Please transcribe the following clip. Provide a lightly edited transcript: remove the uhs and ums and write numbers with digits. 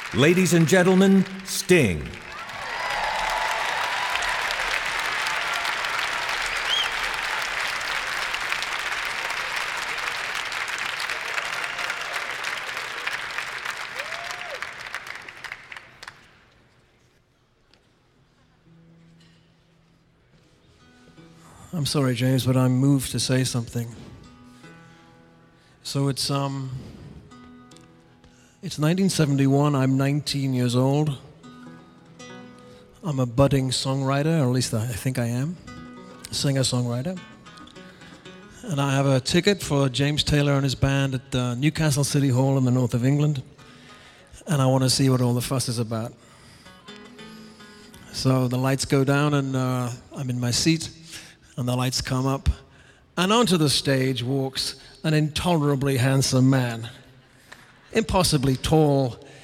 Ladies and gentlemen, Sting. I'm sorry, James, but I'm moved to say something. So it's 1971. I'm 19 years old. I'm a budding songwriter, or at least I think I am. Singer-songwriter. And I have a ticket for James Taylor and his band at Newcastle City Hall in the north of England. And I want to see what all the fuss is about. So the lights go down and I'm in my seat. And the lights come up, and onto the stage walks an intolerably handsome man. Impossibly tall